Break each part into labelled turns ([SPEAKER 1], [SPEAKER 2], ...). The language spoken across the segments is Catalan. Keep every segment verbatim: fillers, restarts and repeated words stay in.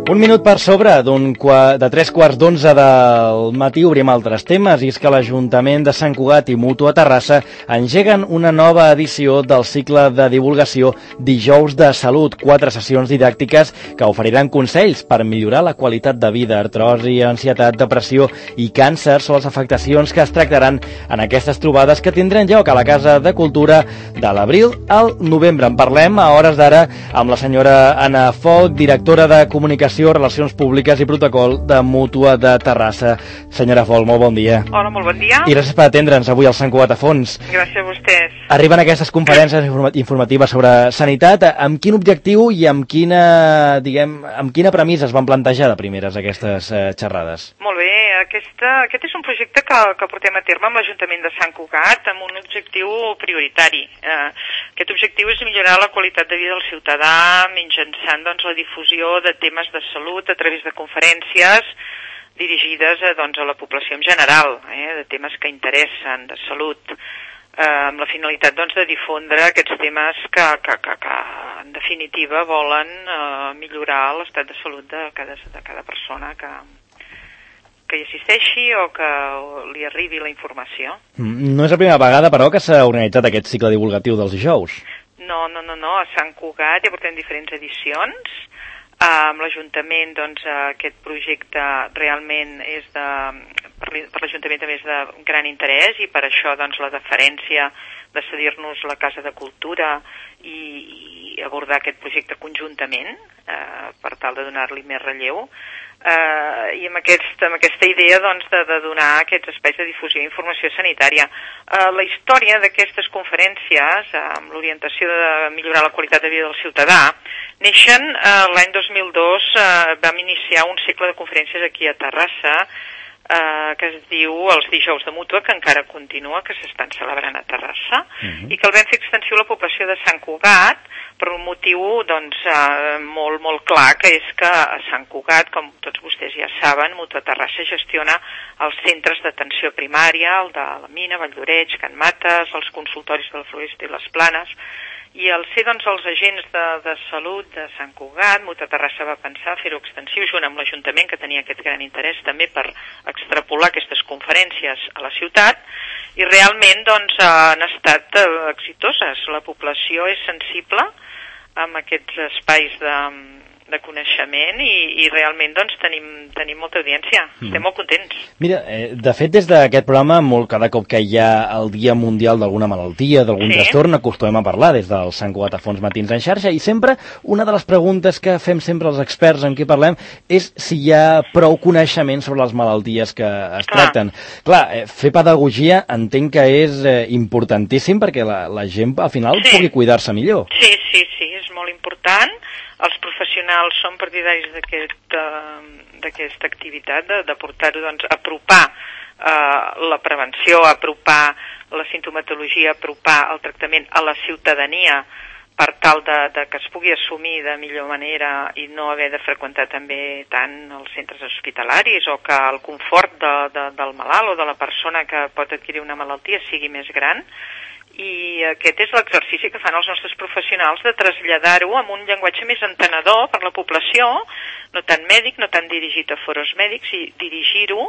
[SPEAKER 1] Un minut per sobre d'un qua... de tres quarts d'onze del matí obrim altres temes, i és que l'Ajuntament de Sant Cugat i Mutu a Terrassa engeguen una nova edició del cicle de divulgació Dijous de Salut, quatre sessions didàctiques que oferiran consells per millorar la qualitat de vida, artrosi, ansietat, depressió i càncer són les afectacions que es tractaran en aquestes trobades que tindran lloc a la Casa de Cultura de l'abril al novembre. En parlem a hores d'ara amb la senyora Anna Folch, directora de Comunicació, Relacions Públiques i Protocol de Mútua de Terrassa. Senyora Folch, molt bon dia.
[SPEAKER 2] Hola, molt bon dia.
[SPEAKER 1] I gràcies per atendre'ns avui al Sant Cugat a Fons.
[SPEAKER 2] Gràcies a vostès.
[SPEAKER 1] Arriben aquestes conferències informatives sobre sanitat. Amb quin objectiu i amb quina, diguem, amb quina premissa es van plantejar de primeres aquestes eh, xerrades?
[SPEAKER 2] Molt bé, aquesta, aquest és un projecte que, que portem a terme amb l'Ajuntament de Sant Cugat amb un objectiu prioritari. Eh, aquest objectiu és millorar la qualitat de vida del ciutadà mitjançant doncs, la difusió de temes de salut a través de conferències dirigides a, doncs, a la població en general, eh, de temes que interessen, de salut, eh, amb la finalitat doncs, de difondre aquests temes que, que, que, que en definitiva volen eh, millorar l'estat de salut de cada, de cada persona que, que hi assisteixi o que li arribi la informació.
[SPEAKER 1] No és la primera vegada, però, que s'ha organitzat aquest cicle divulgatiu dels dijous.
[SPEAKER 2] No, no, no, no. A Sant Cugat ja portem diferents edicions. Uh, amb l'Ajuntament, doncs, uh, aquest projecte realment és de, per l'Ajuntament també és de gran interès i per això, doncs, la deferència de cedir-nos la Casa de Cultura i, i abordar aquest projecte conjuntament uh, per tal de donar-li més relleu. Uh, i amb, aquest, amb aquesta idea doncs, de, de donar aquests espais de difusió i informació sanitària. Uh, la història d'aquestes conferències, uh, amb l'orientació de millorar la qualitat de vida del ciutadà, neixen uh, l'any dos mil dos, uh, vam iniciar un cicle de conferències aquí a Terrassa, uh, que es diu Els Dijous de Mútua, que encara continua, que s'estan celebrant a Terrassa, uh-huh. i que el vam fer extensiu a la població de Sant Cugat, per un motiu doncs, eh, molt, molt clar, que és que a Sant Cugat, com tots vostès ja saben, Mútua Terrassa gestiona els centres d'atenció primària, el de la Mina, Valldoreix, Can Mates, els consultoris de la Floresta i les Planes, i al ser doncs, els agents de, de salut de Sant Cugat, Mútua Terrassa va pensar fer-ho extensiu junt amb l'Ajuntament, que tenia aquest gran interès també per extrapolar aquestes conferències a la ciutat, i realment doncs, han estat eh, exitoses. La població és sensible amb aquests espais de, de coneixement i, i realment doncs, tenim, tenim molta audiència. Mm. Estem molt contents.
[SPEAKER 1] Mira, eh, de fet, des d'aquest programa, molt cada cop que hi ha el Dia Mundial d'alguna malaltia, d'algun sí. trastorn, acostumem a parlar des del Sant Cugat a Fons Matins en xarxa, i sempre una de les preguntes que fem sempre als experts amb qui parlem és si hi ha prou coneixement sobre les malalties que es Clar. tracten. Clar, eh, fer pedagogia entenc que és eh, importantíssim perquè la, la gent al final sí. pugui cuidar-se millor.
[SPEAKER 2] Sí, sí, sí, és molt important. Els professionals són partidaris d'aquesta aquest, activitat, de, de portar-ho, doncs, a apropar eh, la prevenció, a apropar la sintomatologia, a apropar el tractament a la ciutadania per tal de, de que es pugui assumir de millor manera i no haver de freqüentar també tant els centres hospitalaris o que el confort de, de, del malalt o de la persona que pot adquirir una malaltia sigui més gran. I aquest és l'exercici que fan els nostres professionals de traslladar-ho amb un llenguatge més entenedor per la població, no tant mèdic, no tant dirigit a foros mèdics, i dirigir-ho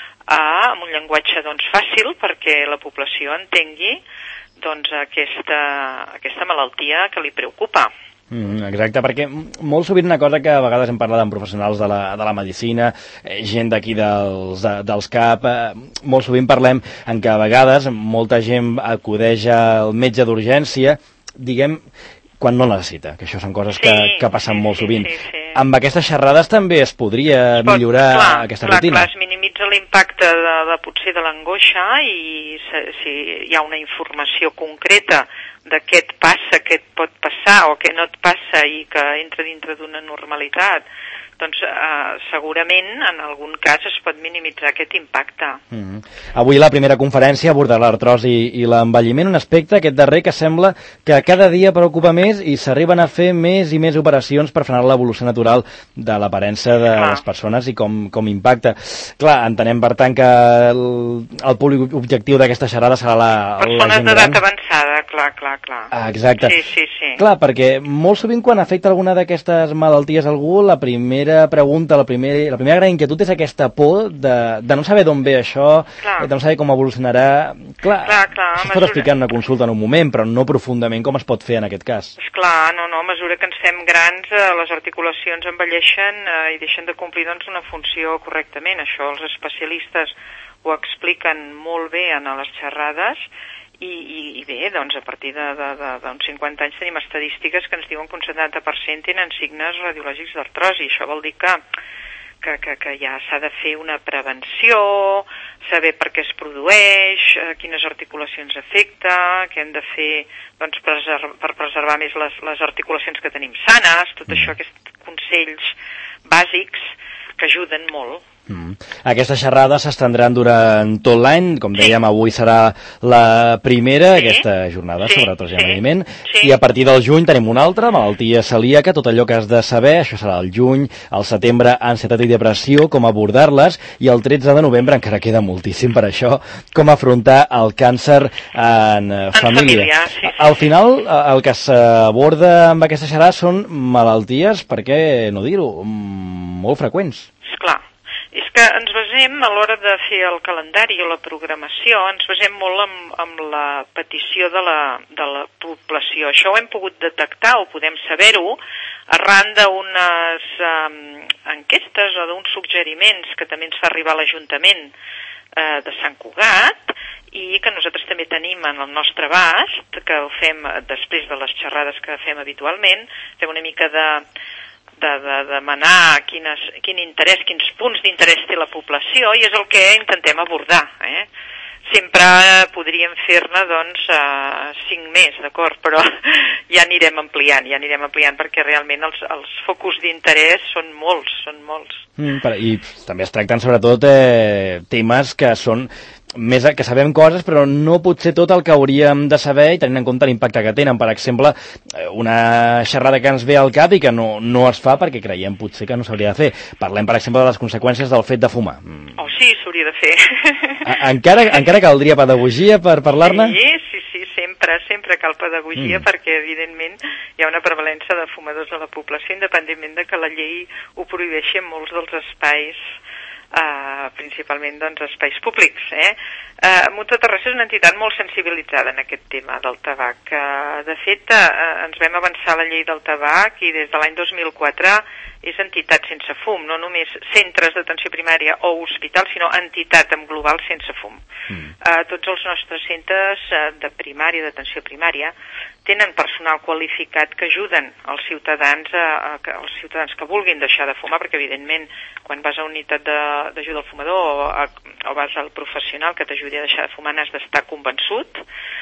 [SPEAKER 2] amb un llenguatge doncs, fàcil perquè la població entengui doncs, aquesta, aquesta malaltia que li preocupa.
[SPEAKER 1] Mm, exacte, perquè molt sovint una cosa que a vegades hem parlat amb professionals de la, de la medicina, eh, gent d'aquí dels, de, dels C A P, eh, molt sovint parlem en què a vegades molta gent acudeix al metge d'urgència, diguem, quan no necessita, que això són coses sí, que, que passen
[SPEAKER 2] sí,
[SPEAKER 1] molt sovint.
[SPEAKER 2] Sí, sí.
[SPEAKER 1] Amb aquestes xerrades també es podria es pot, millorar clar, aquesta
[SPEAKER 2] clar,
[SPEAKER 1] rutina.
[SPEAKER 2] Clar, es minimitza l'impacte de, de potser de l'angoixa i se, si hi ha una informació concreta de què et passa, què et pot passar o què no et passa i que entra dintre d'una normalitat, doncs eh, segurament en algun cas es pot minimitzar aquest impacte.
[SPEAKER 1] Mm-hmm. Avui la primera conferència aborda l'artrosi i, i l'envelliment, un aspecte, aquest darrer, que sembla que cada dia preocupa més i s'arriben a fer més i més operacions per frenar l'evolució natural de l'aparença de Clar. les persones i com, com impacta. Clar, entenem per tant que el, el públic objectiu d'aquesta xerrada serà la,
[SPEAKER 2] persones
[SPEAKER 1] la gent gran.
[SPEAKER 2] d'edat avançada, clar, clar, clar.
[SPEAKER 1] Ah, exacte.
[SPEAKER 2] Sí, sí, sí.
[SPEAKER 1] Clar, perquè molt sovint quan afecta alguna d'aquestes malalties a algú, la primera pregunta, la primera, la primera gran inquietud és aquesta por de, de no saber d'on ve això, clar. de no saber com evolucionarà. Clar, clar, clar això es pot explicar en una consulta en un moment, però no profundament com es pot fer en aquest cas.
[SPEAKER 2] Esclar, no, no, a mesura que ens fem grans, eh, les articulacions envelleixen eh, i deixen de complir doncs, una funció correctament. Això els especialistes ho expliquen molt bé en les xerrades. I, i, i bé, doncs a partir d'uns cinquanta anys tenim estadístiques que ens diuen que un setanta per cent tenen signes radiològics d'artrosi. Això vol dir que, que, que, que ja s'ha de fer una prevenció, saber per què es produeix, eh, quines articulacions afecta, què hem de fer doncs, preserv per preservar més les, les articulacions que tenim sanes, tot això, aquests consells bàsics que ajuden molt.
[SPEAKER 1] Mm. Aquestes xerrades s'estendran durant tot l'any, com dèiem, sí. avui serà la primera, sí. aquesta jornada sí. sobre artrosi i envelliment, sí. i a partir del juny tenim una altra, malaltia celíaca, tot allò que has de saber, això serà el juny, al setembre, ansietat i depressió, com abordar-les, i el tretze de novembre, encara queda moltíssim per això, com afrontar el càncer en, en família. família sí, sí, Al final, el que s'aborda amb aquesta xerrada són malalties, per què no dir-ho, molt freqüents.
[SPEAKER 2] Esclar. És que ens basem, a l'hora de fer el calendari o la programació, ens basem molt en, en la petició de la, de la població. Això ho hem pogut detectar, o podem saber-ho, arran d'unes um, enquestes o d'uns suggeriments que també ens fa arribar l'Ajuntament eh, de Sant Cugat, i que nosaltres també tenim en el nostre abast, que ho fem després de les xerrades que fem habitualment, fem una mica de... de, de demanar quines, quin interès, quins punts d'interès té la població, i és el que intentem abordar. Eh? Sempre podríem fer-ne, doncs, uh, cinc més, d'acord? Però ja anirem ampliant, ja anirem ampliant, perquè realment els, els focus d'interès són molts, són molts.
[SPEAKER 1] Mm, per, I també es tracten, sobretot, eh, temes que són... més que sabem coses, però no potser tot el que hauríem de saber i tenint en compte l'impacte que tenen. Per exemple, una xerrada que ens ve al cap i que no, no es fa perquè creiem potser que no s'hauria de fer. Parlem, per exemple, de les conseqüències del fet de fumar.
[SPEAKER 2] Oh, sí, s'hauria de fer.
[SPEAKER 1] Encara, encara caldria pedagogia per parlar-ne?
[SPEAKER 2] Sí, sí, sí, sempre, sempre cal pedagogia mm. perquè, evidentment, hi ha una prevalença de fumadors a la població, independentment de que la llei ho prohibeixi en molts dels espais, Uh, principalment doncs, espais públics. Eh? Uh, Mutua Terrassa és una entitat molt sensibilitzada en aquest tema del tabac. Uh, de fet, uh, ens vam avançar la llei del tabac i des de l'any dos mil quatre és entitat sense fum, no només centres d'atenció primària o hospitals, sinó entitat en global sense fum. Mm. Uh, tots els nostres centres uh, de primària, d'atenció primària, tenen personal qualificat que ajuden els ciutadans, a, a, a, els ciutadans que vulguin deixar de fumar, perquè evidentment quan vas a una unitat d'ajuda al fumador o, a, o vas al professional que t'ajudi a deixar de fumar n'has d'estar convençut,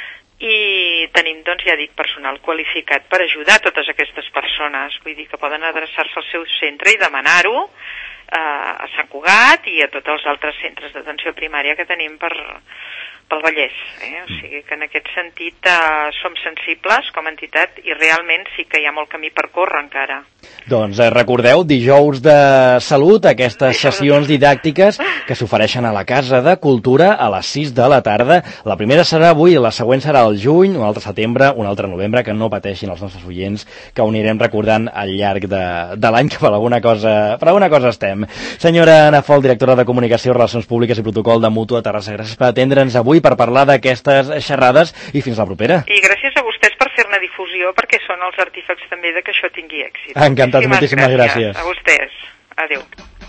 [SPEAKER 2] i tenim, doncs, ja dic, personal qualificat per ajudar totes aquestes persones, vull dir que poden adreçar-se al seu centre i demanar-ho eh, a Sant Cugat i a tots els altres centres d'atenció primària que tenim per, pel Vallès. Eh? O sigui que en aquest sentit eh, som sensibles com a entitat i realment sí que hi ha molt camí per córrer encara.
[SPEAKER 1] Doncs eh, recordeu, dijous de salut, aquestes sessions didàctiques que s'ofereixen a la Casa de Cultura a les sis de la tarda. La primera serà avui, la següent serà al juny, un altre setembre, un altre novembre, que no pateixin els nostres oients, que ho anirem recordant al llarg de, de l'any, que per alguna cosa, per alguna cosa estem. Senyora Anna Fol, directora de Comunicació, Relacions Públiques i Protocol de Mutua Terrassa, gràcies per atendre'ns avui, per parlar d'aquestes xerrades i fins la propera.
[SPEAKER 2] I gràcies a vostès per fer-ne difusió, perquè són els artífecs també de que això tingui èxit.
[SPEAKER 1] Encantat, moltíssimes, moltíssimes gràcies.
[SPEAKER 2] gràcies. A vostès. Adéu.